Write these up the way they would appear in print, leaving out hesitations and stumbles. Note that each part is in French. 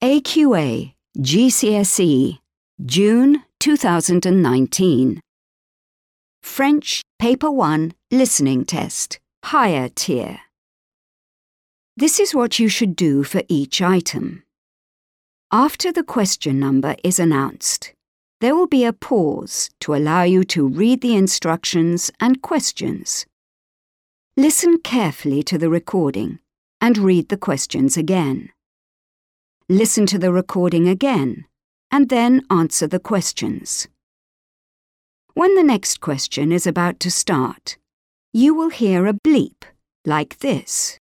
AQA GCSE June 2019 French Paper 1 Listening Test Higher Tier. This is what you should do for each item. After the question number is announced, there will be a pause to allow you to read the instructions and questions. Listen carefully to the recording and read the questions again. Listen to the recording again and then answer the questions. When the next question is about to start, you will hear a bleep like this.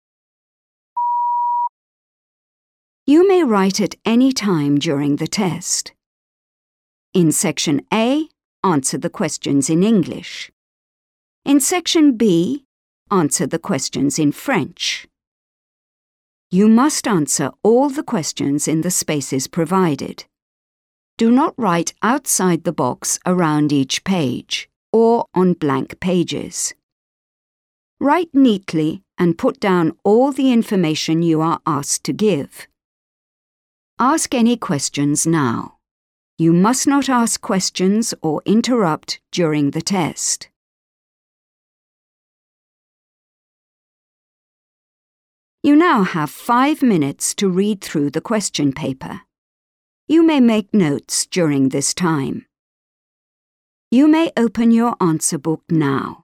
You may write at any time during the test. In Section A, answer the questions in English. In Section B, answer the questions in French. You must answer all the questions in the spaces provided. Do not write outside the box around each page or on blank pages. Write neatly and put down all the information you are asked to give. Ask any questions now. You must not ask questions or interrupt during the test. You now have 5 minutes to read through the question paper. You may make notes during this time. You may open your answer book now.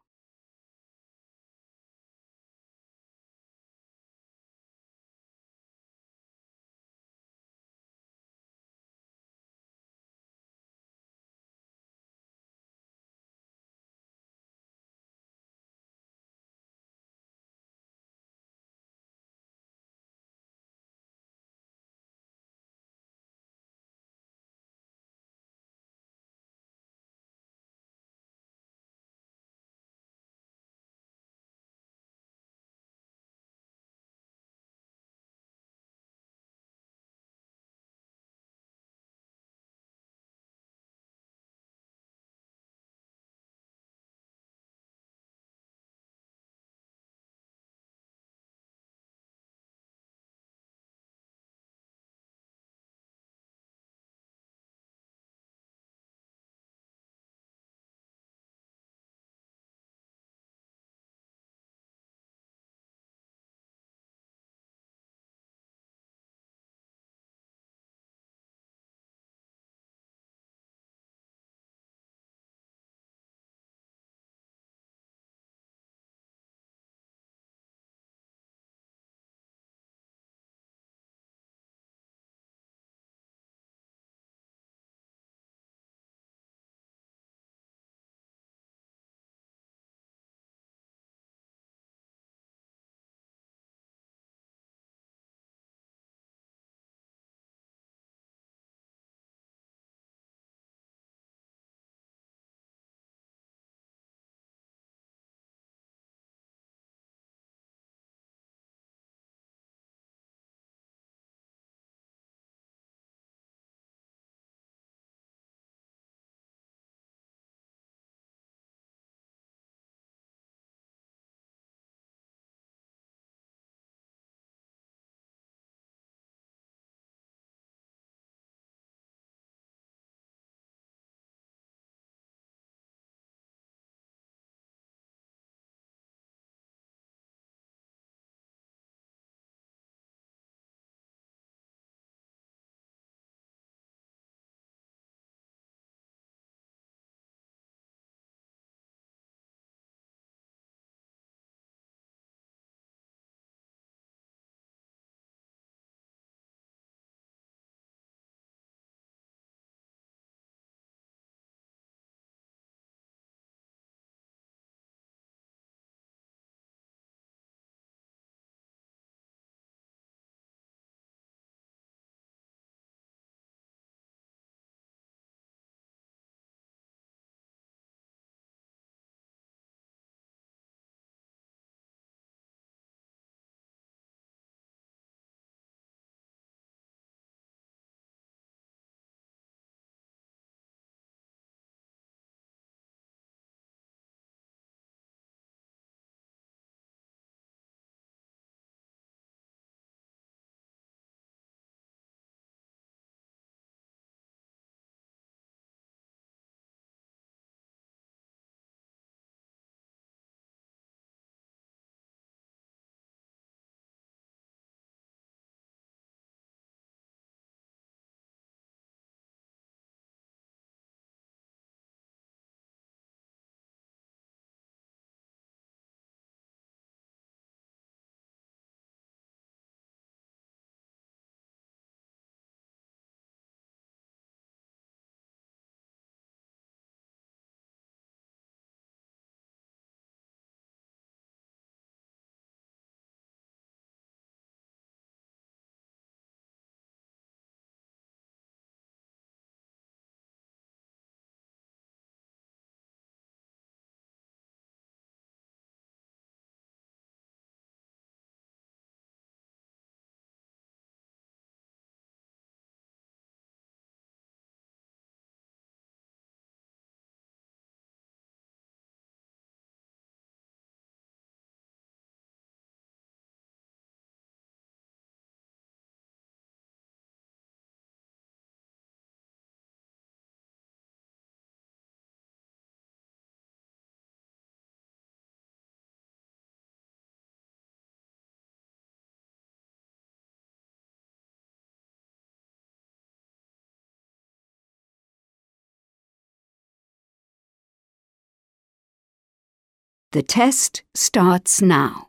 The test starts now.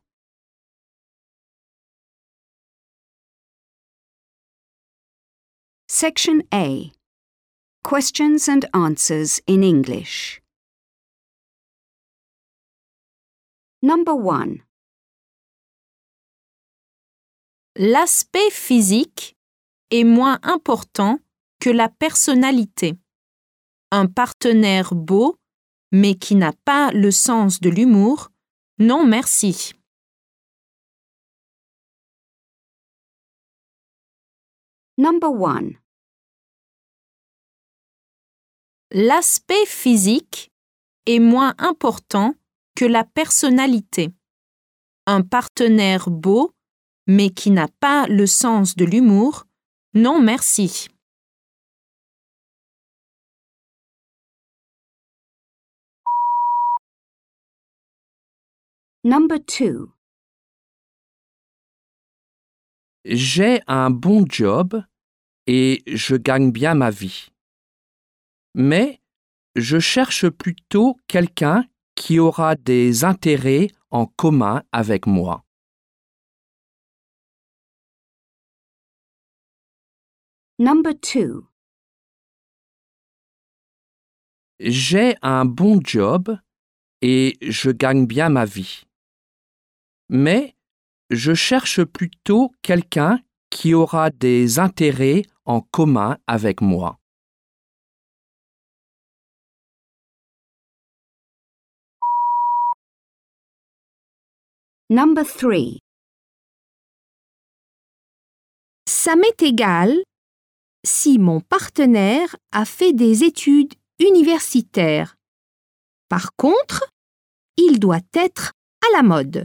Section A. Questions and answers in English. Number 1. L'aspect physique est moins important que la personnalité. Un partenaire beau, mais qui n'a pas le sens de l'humour, non merci. Number 1. L'aspect physique est moins important que la personnalité. Un partenaire beau, mais qui n'a pas le sens de l'humour, non merci. Number 2. J'ai un bon job et je gagne bien ma vie. Mais je cherche plutôt quelqu'un qui aura des intérêts en commun avec moi. Number 2. J'ai un bon job et je gagne bien ma vie. Mais je cherche plutôt quelqu'un qui aura des intérêts en commun avec moi. Number 3. Ça m'est égal si mon partenaire a fait des études universitaires. Par contre, il doit être à la mode.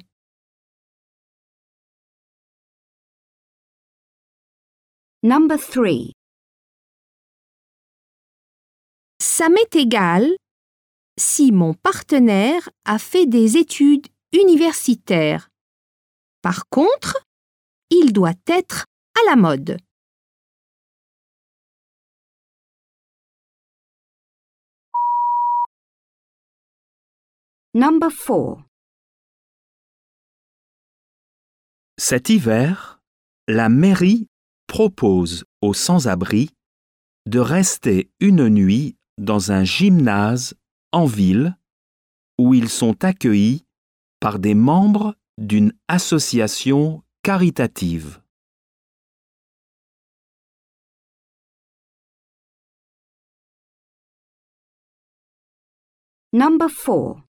Number 3. Ça m'est égal si mon partenaire a fait des études universitaires. Par contre, il doit être à la mode. Number 4. Cet hiver, la mairie propose aux sans-abri de rester une nuit dans un gymnase en ville où ils sont accueillis par des membres d'une association caritative. Number 4.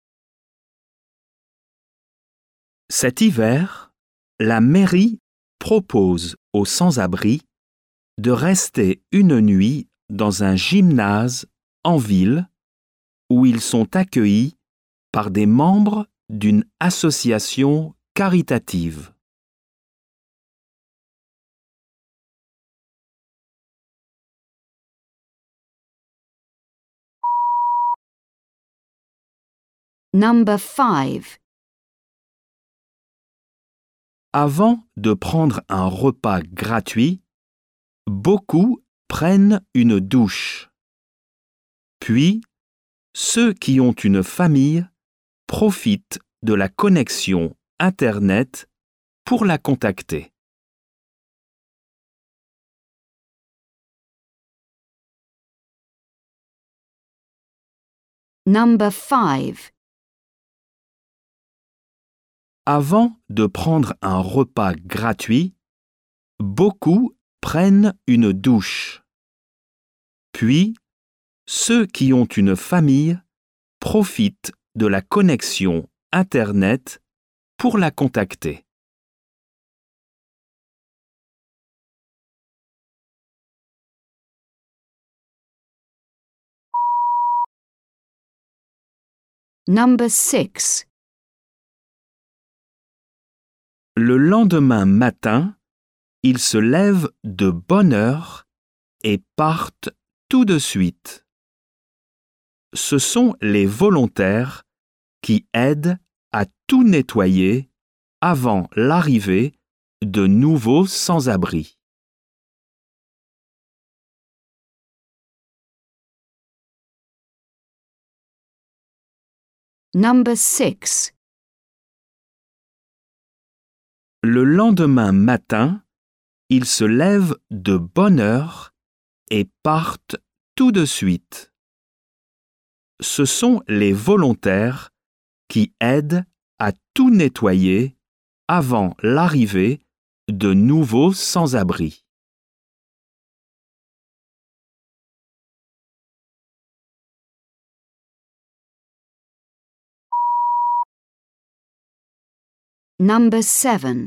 Cet hiver, la mairie propose aux sans-abri de rester une nuit dans un gymnase en ville où ils sont accueillis par des membres d'une association caritative. Number 5. Avant de prendre un repas gratuit, beaucoup prennent une douche. Puis, ceux qui ont une famille profitent de la connexion Internet pour la contacter. Number 5. Avant de prendre un repas gratuit, beaucoup prennent une douche. Puis, ceux qui ont une famille profitent de la connexion Internet pour la contacter. Number 6. Le lendemain matin, ils se lèvent de bonne heure et partent tout de suite. Ce sont les volontaires qui aident à tout nettoyer avant l'arrivée de nouveaux sans-abri. Number 6. Le lendemain matin, ils se lèvent de bonne heure et partent tout de suite. Ce sont les volontaires qui aident à tout nettoyer avant l'arrivée de nouveaux sans-abri. Number 7.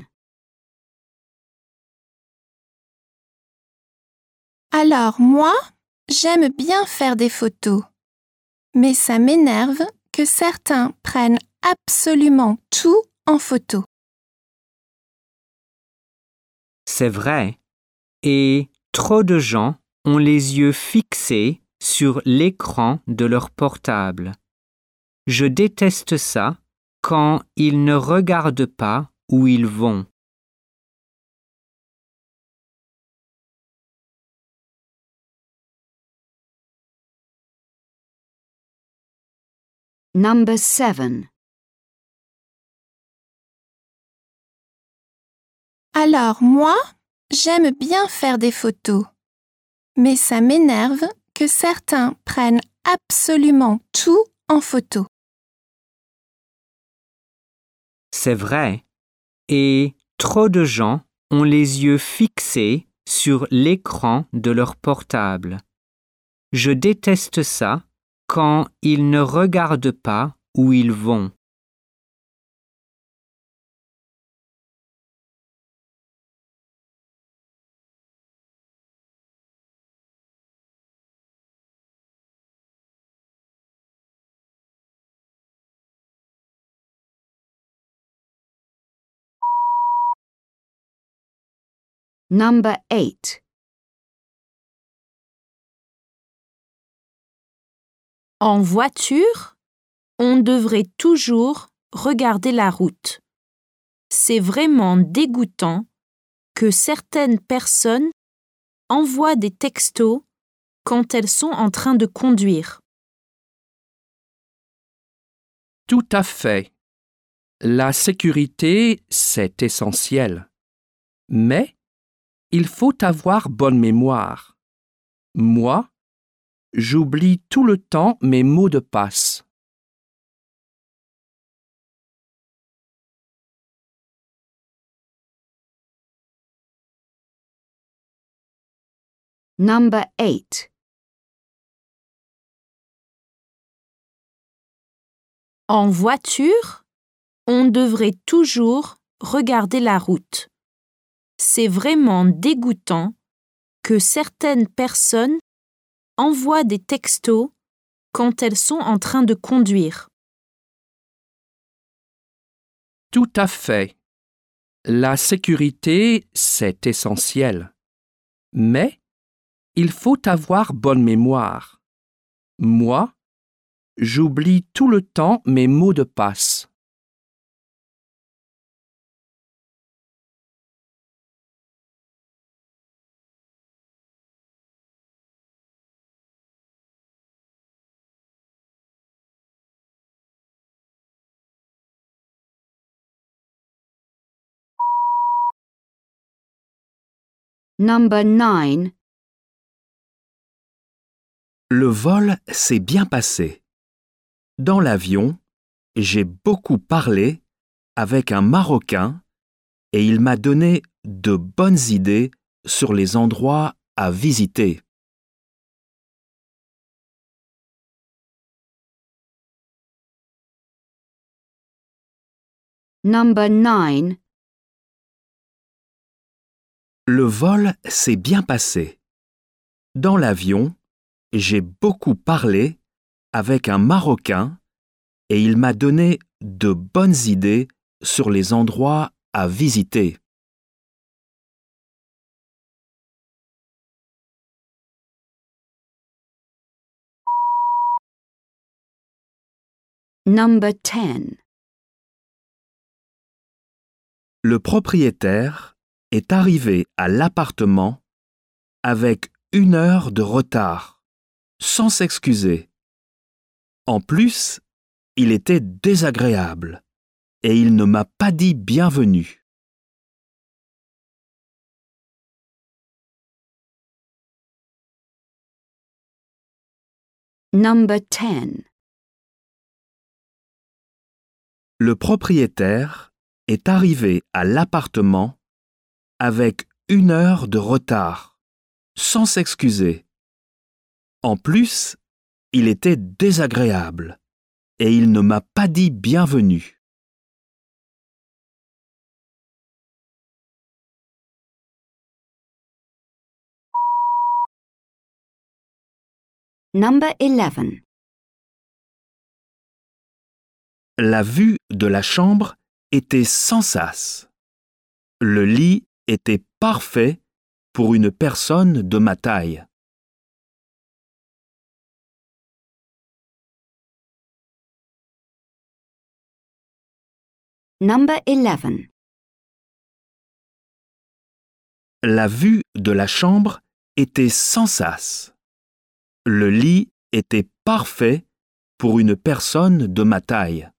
Alors moi, j'aime bien faire des photos. Mais ça m'énerve que certains prennent absolument tout en photo. C'est vrai. Et trop de gens ont les yeux fixés sur l'écran de leur portable. Je déteste ça quand ils ne regardent pas où ils vont. Number 7. Alors moi, j'aime bien faire des photos. Mais ça m'énerve que certains prennent absolument tout en photo. C'est vrai. Et trop de gens ont les yeux fixés sur l'écran de leur portable. Je déteste ça quand ils ne regardent pas où ils vont. Number 8. En voiture, on devrait toujours regarder la route. C'est vraiment dégoûtant que certaines personnes envoient des textos quand elles sont en train de conduire. Tout à fait. La sécurité, c'est essentiel. Mais il faut avoir bonne mémoire. Moi, j'oublie tout le temps mes mots de passe. Number 8. En voiture, on devrait toujours regarder la route. C'est vraiment dégoûtant que certaines personnes envoient des textos quand elles sont en train de conduire. Tout à fait. La sécurité, c'est essentiel. Mais il faut avoir bonne mémoire. Moi, j'oublie tout le temps mes mots de passe. Number 9. Le vol s'est bien passé. Dans l'avion, j'ai beaucoup parlé avec un Marocain et il m'a donné de bonnes idées sur les endroits à visiter. Number 9. Le vol s'est bien passé. Dans l'avion, j'ai beaucoup parlé avec un Marocain et il m'a donné de bonnes idées sur les endroits à visiter. Number 10. Le propriétaire est arrivé à l'appartement avec 1 heure de retard, sans s'excuser. En plus, il était désagréable et il ne m'a pas dit bienvenue. Number 10. Le propriétaire est arrivé à l'appartement avec 1 heure de retard, sans s'excuser. En plus, il était désagréable et il ne m'a pas dit bienvenue. Number 11. La vue de la chambre était sans sas. Le lit était parfait pour une personne de ma taille. Number 11. La vue de la chambre était sans sas. Le lit était parfait pour une personne de ma taille.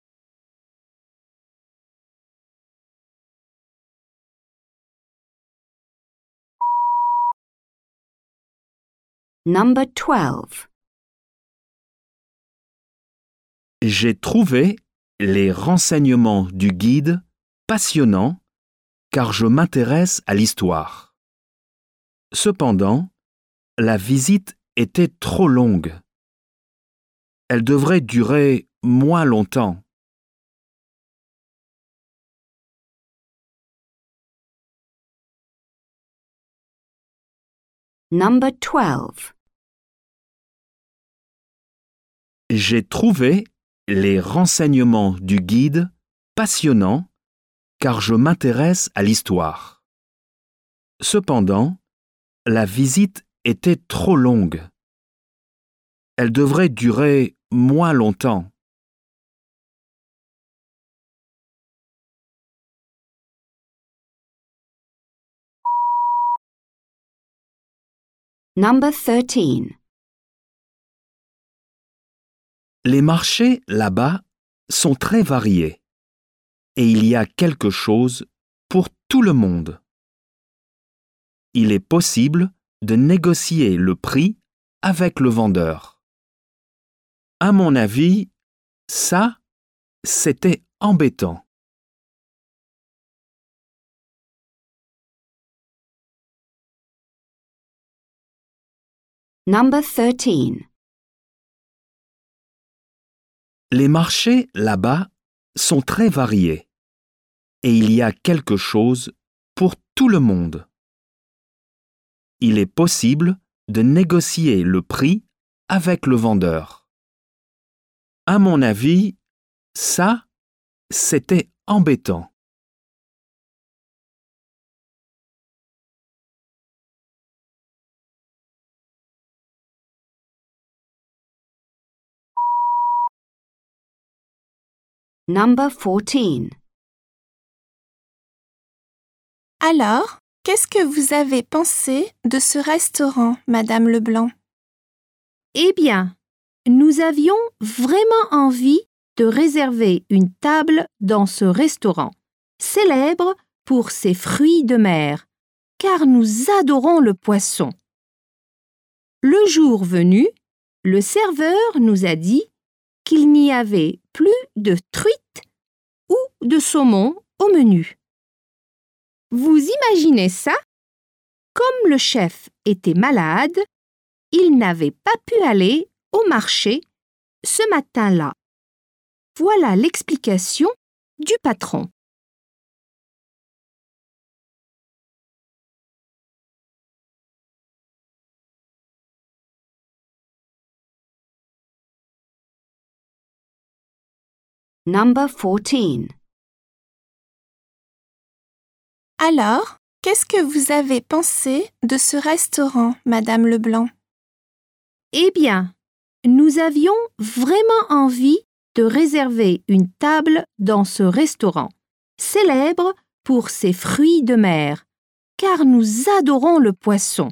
Number 12. J'ai trouvé les renseignements du guide passionnants car je m'intéresse à l'histoire. Cependant, la visite était trop longue. Elle devrait durer moins longtemps. Number 12. J'ai trouvé les renseignements du guide passionnants car je m'intéresse à l'histoire. Cependant, la visite était trop longue. Elle devrait durer moins longtemps. Number 13. Les marchés là-bas sont très variés et il y a quelque chose pour tout le monde. Il est possible de négocier le prix avec le vendeur. À mon avis, ça, c'était embêtant. Number 13. Les marchés là-bas sont très variés et il y a quelque chose pour tout le monde. Il est possible de négocier le prix avec le vendeur. À mon avis, ça, c'était embêtant. Number 14. Alors, qu'est-ce que vous avez pensé de ce restaurant, Madame Leblanc? Eh bien, nous avions vraiment envie de réserver une table dans ce restaurant, célèbre pour ses fruits de mer, car nous adorons le poisson. Le jour venu, le serveur nous a dit qu'il n'y avait plus de truite ou de saumon au menu. Vous imaginez ça? Comme le chef était malade, il n'avait pas pu aller au marché ce matin-là. Voilà l'explication du patron. Number 14. Alors, qu'est-ce que vous avez pensé de ce restaurant, Madame Leblanc? Eh bien, nous avions vraiment envie de réserver une table dans ce restaurant, célèbre pour ses fruits de mer, car nous adorons le poisson.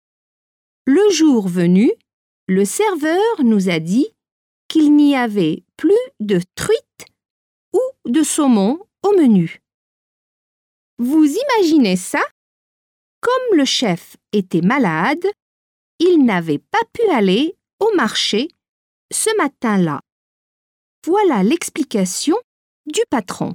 Le jour venu, le serveur nous a dit qu'il n'y avait plus de truite ou de saumon au menu. Vous imaginez ça? Comme le chef était malade, il n'avait pas pu aller au marché ce matin-là. Voilà l'explication du patron.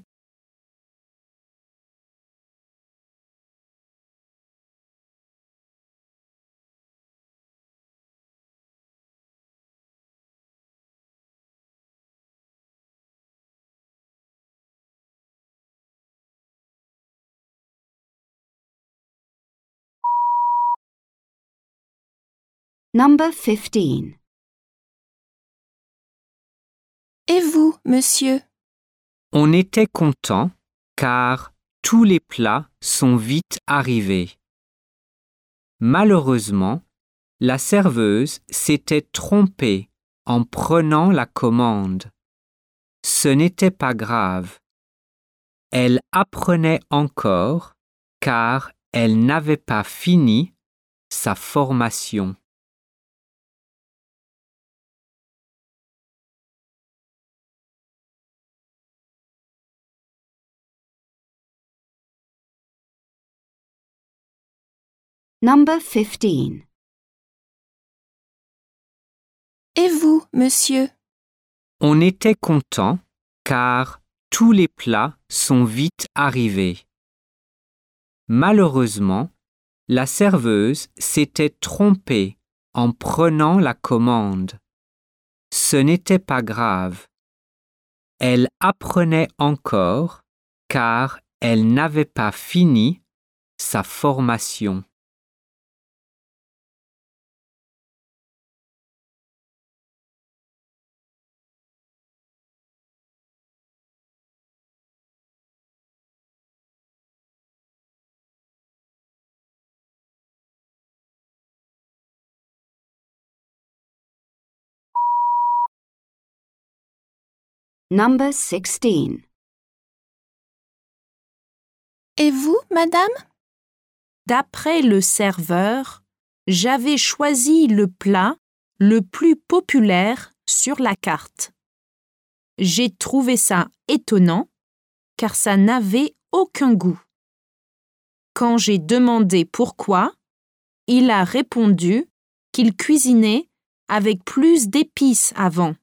Number 15. Et vous, monsieur? On était content car tous les plats sont vite arrivés. Malheureusement, la serveuse s'était trompée en prenant la commande. Ce n'était pas grave. Elle apprenait encore car elle n'avait pas fini sa formation. Number 15. Et vous, monsieur? On était content car tous les plats sont vite arrivés. Malheureusement, la serveuse s'était trompée en prenant la commande. Ce n'était pas grave. Elle apprenait encore car elle n'avait pas fini sa formation. Number 16. Et vous, madame? D'après le serveur, j'avais choisi le plat le plus populaire sur la carte. J'ai trouvé ça étonnant car ça n'avait aucun goût. Quand j'ai demandé pourquoi, il a répondu qu'il cuisinait avec plus d'épices avant.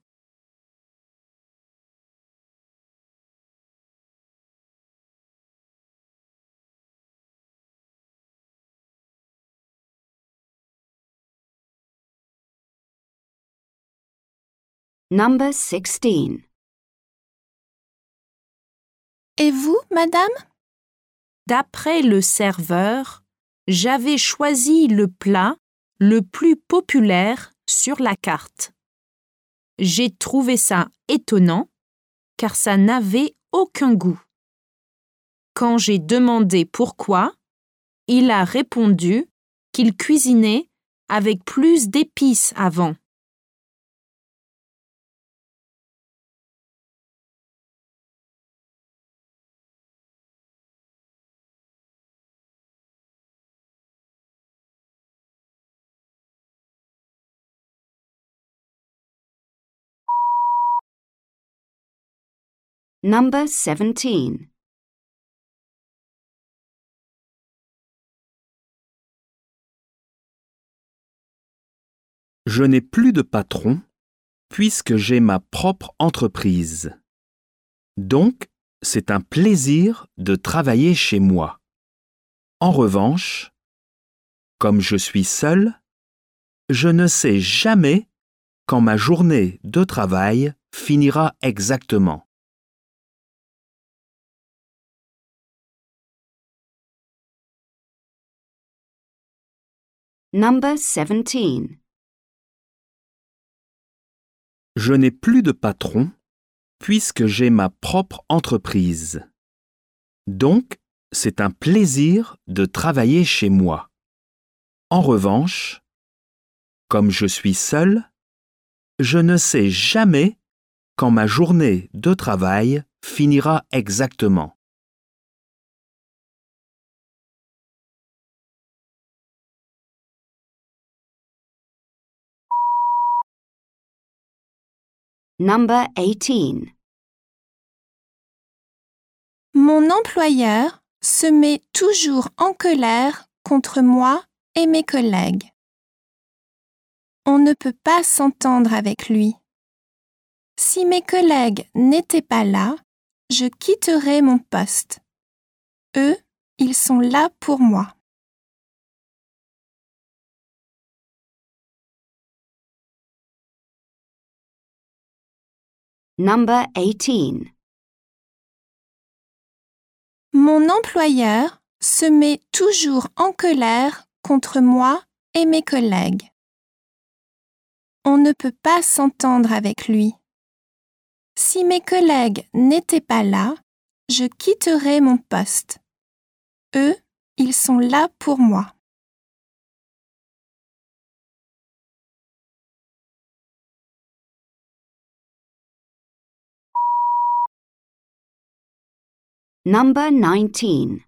Number 16. Et vous, madame? D'après le serveur, j'avais choisi le plat le plus populaire sur la carte. J'ai trouvé ça étonnant car ça n'avait aucun goût. Quand j'ai demandé pourquoi, il a répondu qu'il cuisinait avec plus d'épices avant. Number 17. Je n'ai plus de patron puisque j'ai ma propre entreprise. Donc, c'est un plaisir de travailler chez moi. En revanche, comme je suis seul, je ne sais jamais quand ma journée de travail finira exactement. Number 17. Je n'ai plus de patron puisque j'ai ma propre entreprise. Donc, c'est un plaisir de travailler chez moi. En revanche, comme je suis seul, je ne sais jamais quand ma journée de travail finira exactement. Number 18. Mon employeur se met toujours en colère contre moi et mes collègues. On ne peut pas s'entendre avec lui. Si mes collègues n'étaient pas là, je quitterais mon poste. Eux, ils sont là pour moi. Number 18. Mon employeur se met toujours en colère contre moi et mes collègues. On ne peut pas s'entendre avec lui. Si mes collègues n'étaient pas là, je quitterais mon poste. Eux, ils sont là pour moi. Number 19.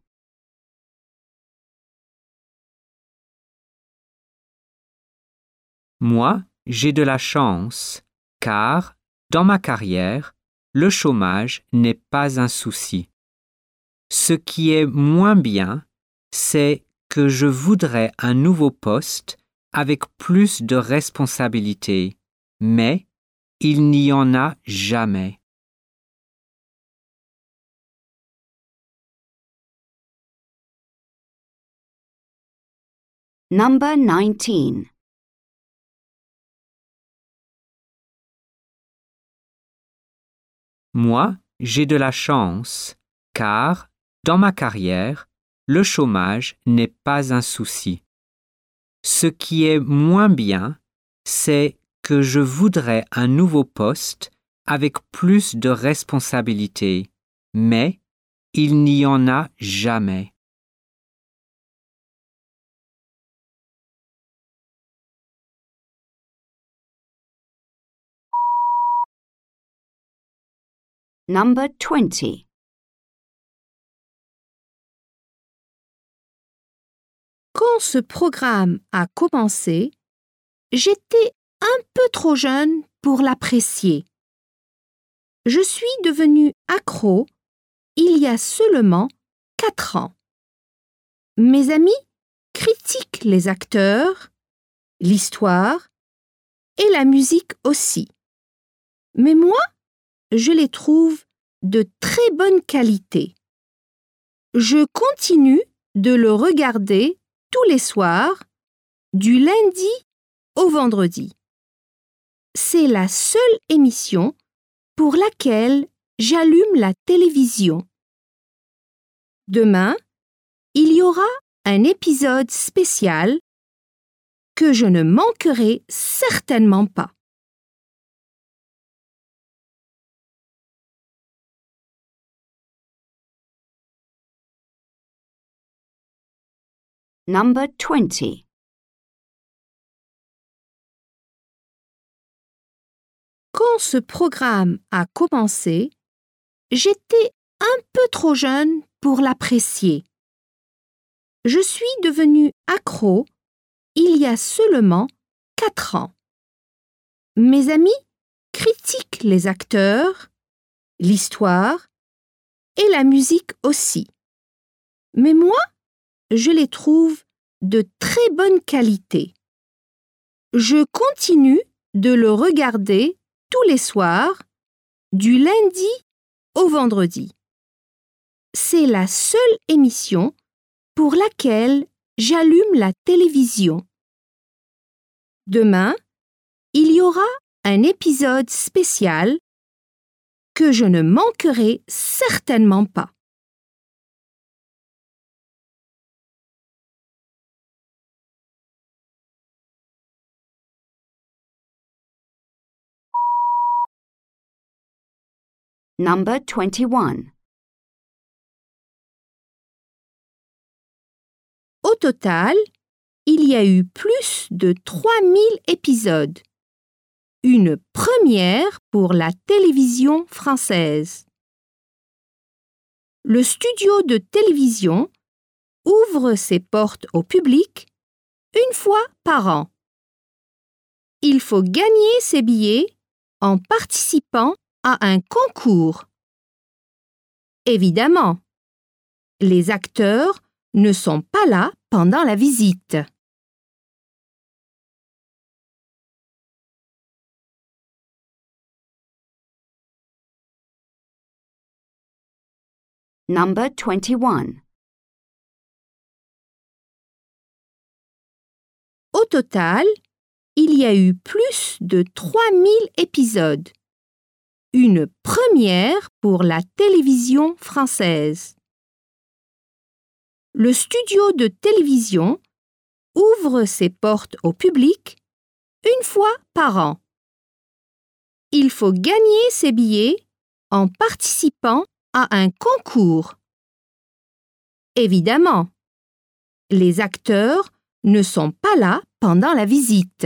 Moi, j'ai de la chance, car, dans ma carrière, le chômage n'est pas un souci. Ce qui est moins bien, c'est que je voudrais un nouveau poste avec plus de responsabilités, mais il n'y en a jamais. Number 19. Moi, j'ai de la chance, car, dans ma carrière, le chômage n'est pas un souci. Ce qui est moins bien, c'est que je voudrais un nouveau poste avec plus de responsabilités, mais il n'y en a jamais. Number 20. Quand ce programme a commencé, j'étais un peu trop jeune pour l'apprécier. Je suis devenue accro il y a seulement 4 ans. Mes amis critiquent les acteurs, l'histoire et la musique aussi. Mais moi, je les trouve de très bonne qualité. Je continue de le regarder tous les soirs, du lundi au vendredi. C'est la seule émission pour laquelle j'allume la télévision. Demain, il y aura un épisode spécial que je ne manquerai certainement pas. Number 20. Quand ce programme a commencé, j'étais un peu trop jeune pour l'apprécier. Je suis devenue accro il y a seulement 4 ans. Mes amis critiquent les acteurs, l'histoire et la musique aussi. Mais moi, je les trouve de très bonne qualité. Je continue de le regarder tous les soirs, du lundi au vendredi. C'est la seule émission pour laquelle j'allume la télévision. Demain, il y aura un épisode spécial que je ne manquerai certainement pas. Number 21. Au total, il y a eu plus de 3000 épisodes. Une première pour la télévision française. Le studio de télévision ouvre ses portes au public une fois par an. Il faut gagner ses billets en participant à un concours. Évidemment, les acteurs ne sont pas là pendant la visite. Number 21. Au total, il y a eu plus de 3000 épisodes. Une première pour la télévision française. Le studio de télévision ouvre ses portes au public une fois par an. Il faut gagner ses billets en participant à un concours. Évidemment, les acteurs ne sont pas là pendant la visite.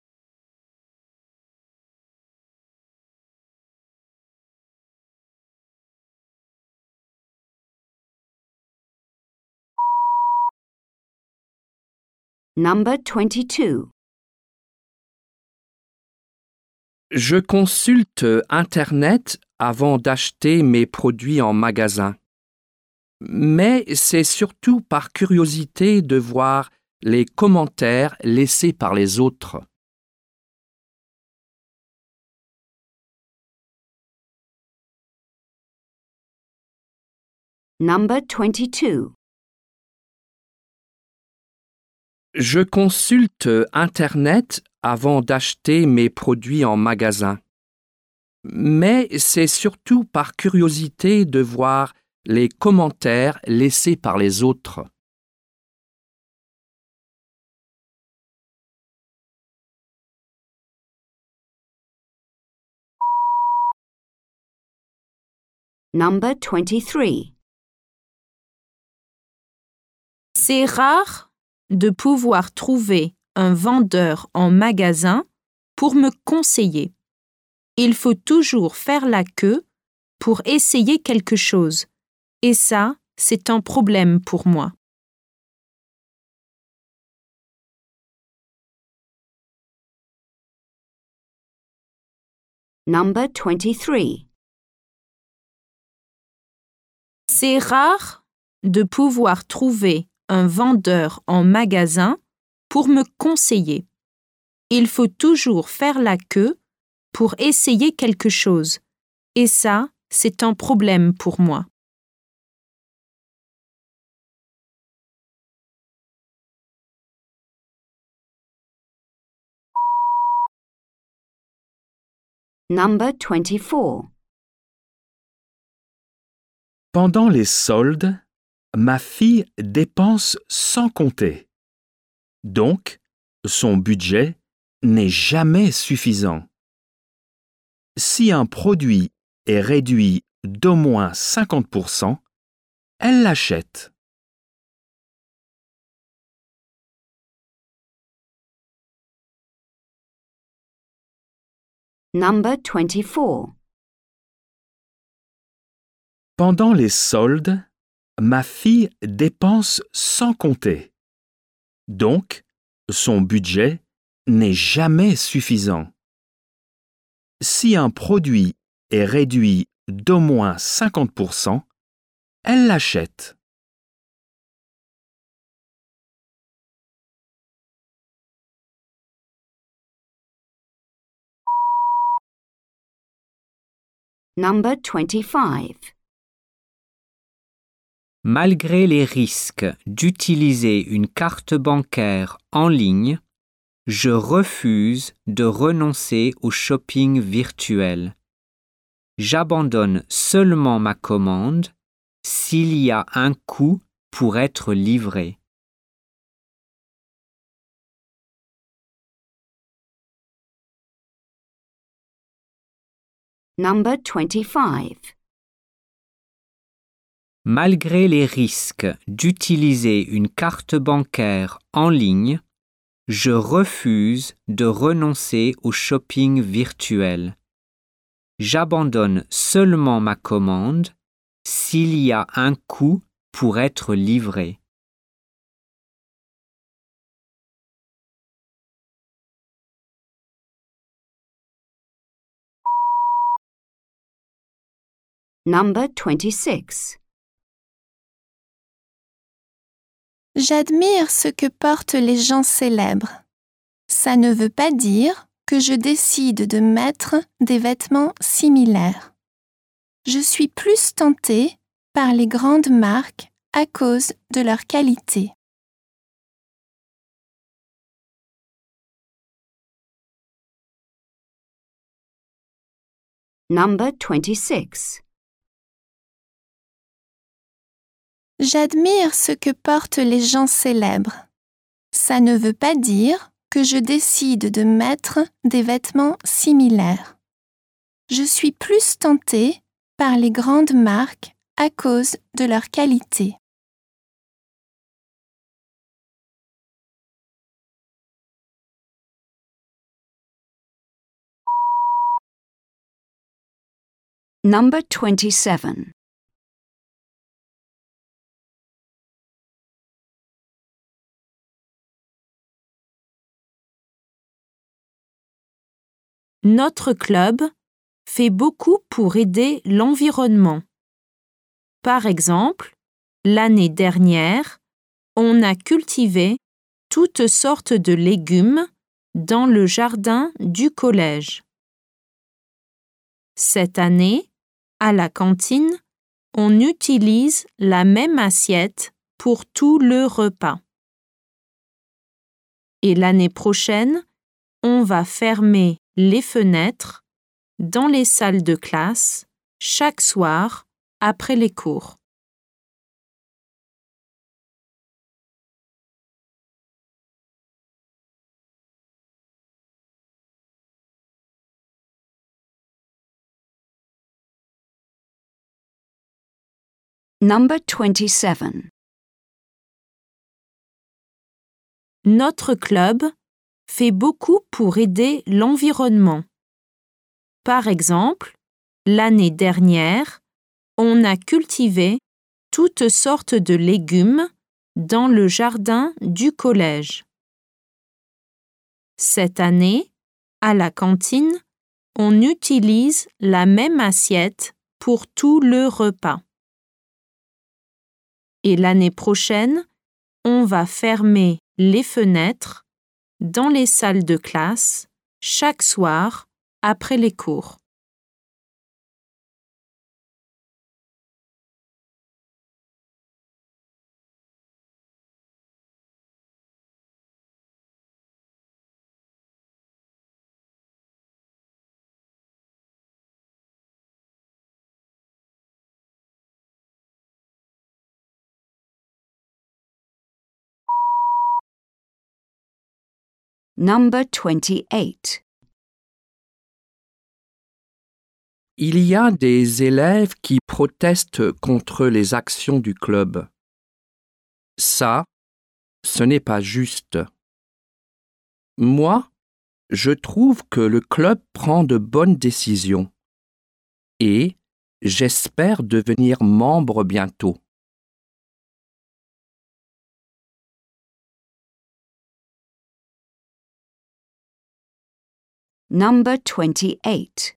Number 22. Je consulte Internet avant d'acheter mes produits en magasin. Mais c'est surtout par curiosité de voir les commentaires laissés par les autres. Number 22. Je consulte Internet avant d'acheter mes produits en magasin. Mais c'est surtout par curiosité de voir les commentaires laissés par les autres. Number 23. C'est rare de pouvoir trouver un vendeur en magasin pour me conseiller. Il faut toujours faire la queue pour essayer quelque chose. Et ça, c'est un problème pour moi. Number 23. C'est rare de pouvoir trouver un vendeur en magasin pour me conseiller. Il faut toujours faire la queue pour essayer quelque chose. Et ça, c'est un problème pour moi. Number 24. Pendant les soldes, ma fille dépense sans compter. Donc, son budget n'est jamais suffisant. Si un produit est réduit d'au moins 50%, elle l'achète. Number 24. Pendant les soldes, ma fille dépense sans compter. Donc, son budget n'est jamais suffisant. Si un produit est réduit d'au moins 50%, elle l'achète. Number 25. Malgré les risques d'utiliser une carte bancaire en ligne, je refuse de renoncer au shopping virtuel. J'abandonne seulement ma commande s'il y a un coût pour être livré. Number 25. Malgré les risques d'utiliser une carte bancaire en ligne, je refuse de renoncer au shopping virtuel. J'abandonne seulement ma commande s'il y a un coût pour être livré. Number 26. J'admire ce que portent les gens célèbres. Ça ne veut pas dire que je décide de mettre des vêtements similaires. Je suis plus tentée par les grandes marques à cause de leur qualité. Number 26. J'admire ce que portent les gens célèbres. Ça ne veut pas dire que je décide de mettre des vêtements similaires. Je suis plus tentée par les grandes marques à cause de leur qualité. Number 27. Notre club fait beaucoup pour aider l'environnement. Par exemple, l'année dernière, on a cultivé toutes sortes de légumes dans le jardin du collège. Cette année, à la cantine, on utilise la même assiette pour tout le repas. Et l'année prochaine, on va fermer les fenêtres dans les salles de classe chaque soir après les cours. Number 27. Notre club fait beaucoup pour aider l'environnement. Par exemple, l'année dernière, on a cultivé toutes sortes de légumes dans le jardin du collège. Cette année, à la cantine, on utilise la même assiette pour tout le repas. Et l'année prochaine, on va fermer les fenêtres dans les salles de classe chaque soir après les cours. Number 28. Il y a des élèves qui protestent contre les actions du club. Ça, ce n'est pas juste. Moi, je trouve que le club prend de bonnes décisions et j'espère devenir membre bientôt. Number 28.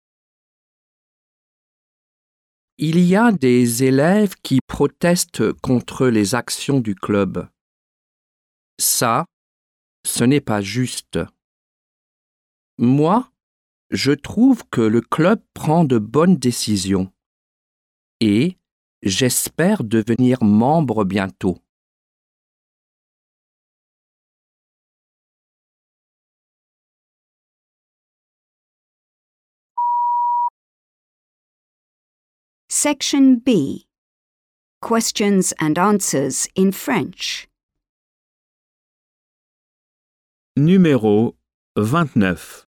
Il y a des élèves qui protestent contre les actions du club. Ça, ce n'est pas juste. Moi, je trouve que le club prend de bonnes décisions et j'espère devenir membre bientôt. Section B. Questions and answers in French. Numéro 29.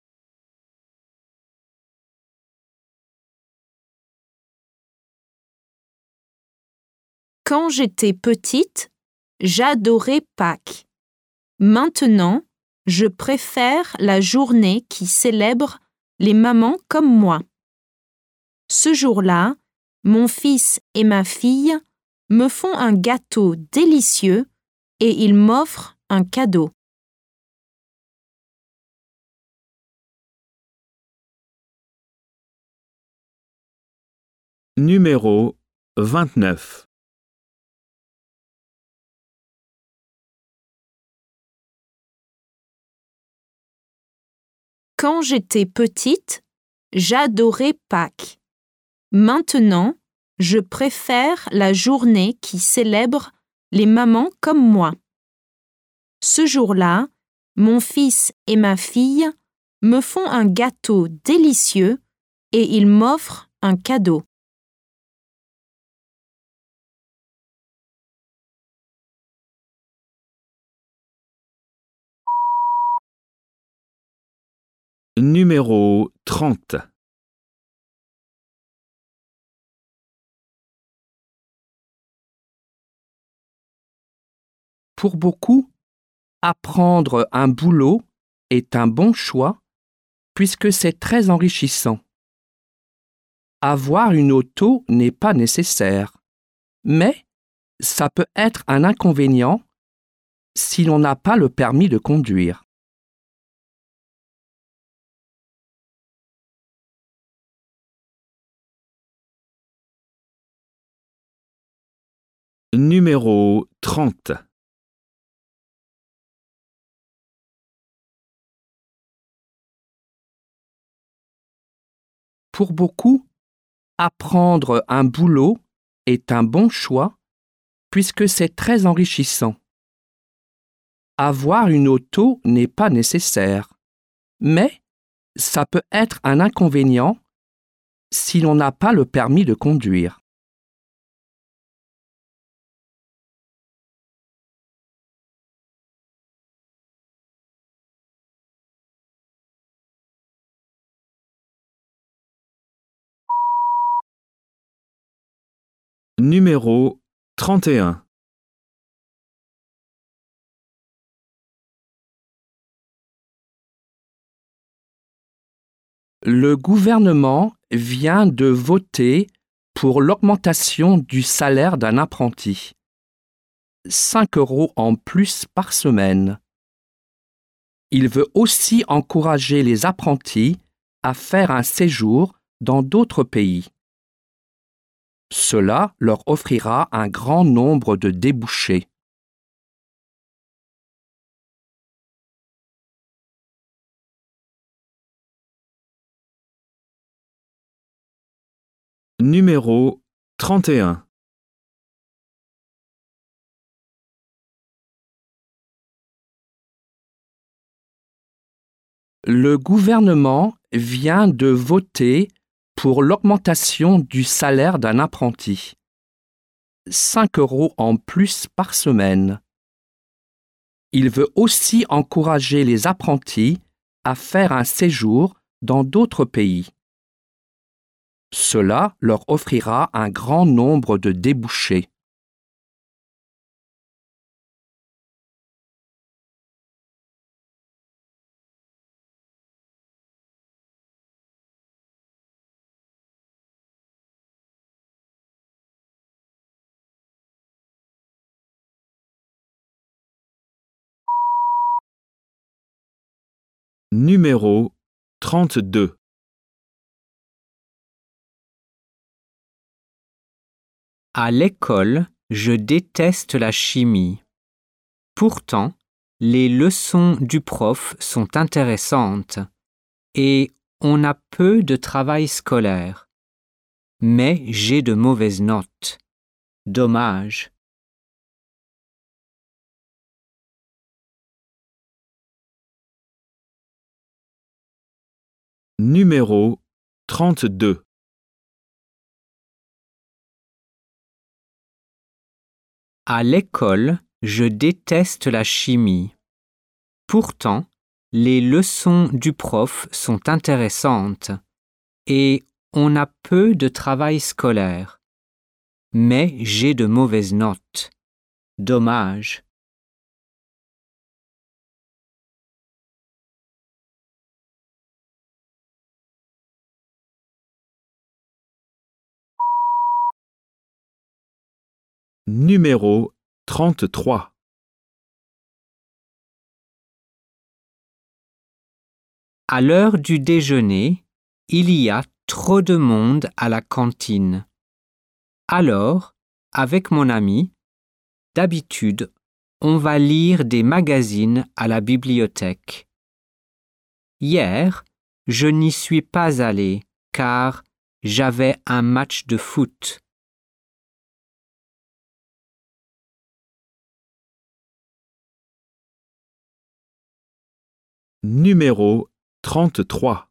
Quand j'étais petite, j'adorais Pâques. Maintenant, je préfère la journée qui célèbre les mamans comme moi. Ce jour-là, mon fils et ma fille me font un gâteau délicieux et ils m'offrent un cadeau. Numéro 29. Quand j'étais petite, j'adorais Pâques. Maintenant, je préfère la journée qui célèbre les mamans comme moi. Ce jour-là, mon fils et ma fille me font un gâteau délicieux et ils m'offrent un cadeau. Numéro 30. Pour beaucoup, apprendre un boulot est un bon choix puisque c'est très enrichissant. Avoir une auto n'est pas nécessaire, mais ça peut être un inconvénient si l'on n'a pas le permis de conduire. Numéro 30. Pour beaucoup, apprendre un boulot est un bon choix puisque c'est très enrichissant. Avoir une auto n'est pas nécessaire, mais ça peut être un inconvénient si l'on n'a pas le permis de conduire. Numéro 31. Le gouvernement vient de voter pour l'augmentation du salaire d'un apprenti. 5 € en plus par semaine. Il veut aussi encourager les apprentis à faire un séjour dans d'autres pays. Cela leur offrira un grand nombre de débouchés. Numéro 31. Le gouvernement vient de voter pour l'augmentation du salaire d'un apprenti. 5 € en plus par semaine. Il veut aussi encourager les apprentis à faire un séjour dans d'autres pays. Cela leur offrira un grand nombre de débouchés. Numéro 32. À l'école, je déteste la chimie. Pourtant, les leçons du prof sont intéressantes et on a peu de travail scolaire. Mais j'ai de mauvaises notes. Dommage. Numéro 32. À l'école, je déteste la chimie. Pourtant, les leçons du prof sont intéressantes et on a peu de travail scolaire. Mais j'ai de mauvaises notes. Dommage. Numéro 33. À l'heure du déjeuner, il y a trop de monde à la cantine. Alors, avec mon ami, d'habitude, on va lire des magazines à la bibliothèque. Hier, je n'y suis pas allé car j'avais un match de foot. Numéro 33.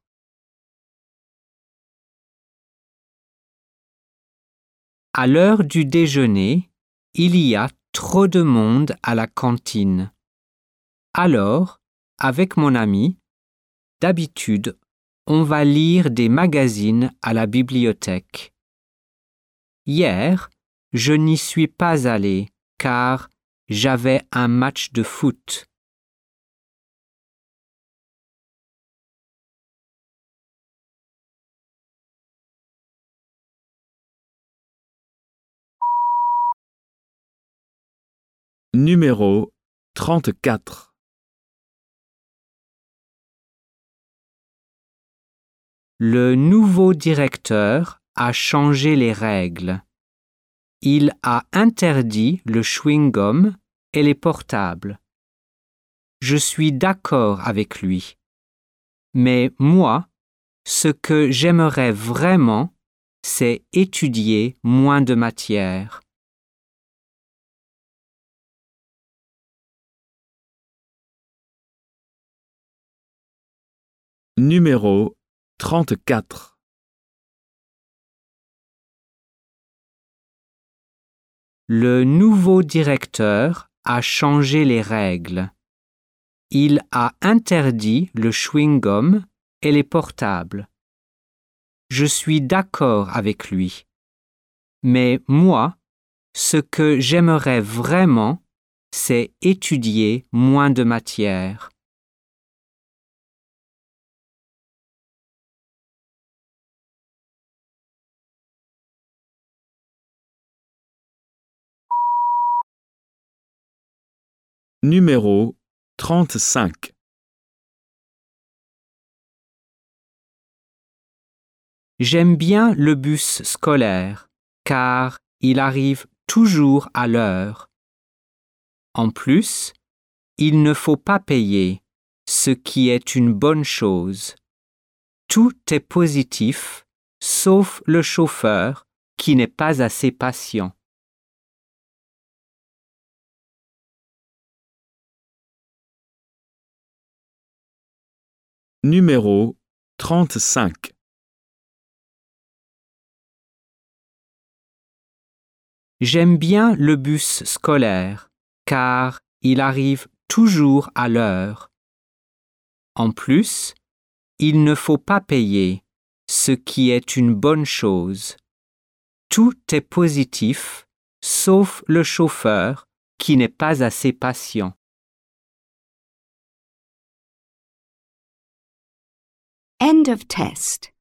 À l'heure du déjeuner, il y a trop de monde à la cantine. Alors, avec mon ami, d'habitude, on va lire des magazines à la bibliothèque. Hier, je n'y suis pas allé car j'avais un match de foot. Numéro 34. Le nouveau directeur a changé les règles. Il a interdit le chewing-gum et les portables. Je suis d'accord avec lui. Mais moi, ce que j'aimerais vraiment, c'est étudier moins de matières. Numéro 34. Le nouveau directeur a changé les règles. Il a interdit le chewing-gum et les portables. Je suis d'accord avec lui. Mais moi, ce que j'aimerais vraiment, c'est étudier moins de matières. Numéro 35. J'aime bien le bus scolaire, car il arrive toujours à l'heure. En plus, il ne faut pas payer, ce qui est une bonne chose. Tout est positif, sauf le chauffeur qui n'est pas assez patient. Numéro 35. J'aime bien le bus scolaire, car il arrive toujours à l'heure. En plus, il ne faut pas payer, ce qui est une bonne chose. Tout est positif, sauf le chauffeur qui n'est pas assez patient. End of test.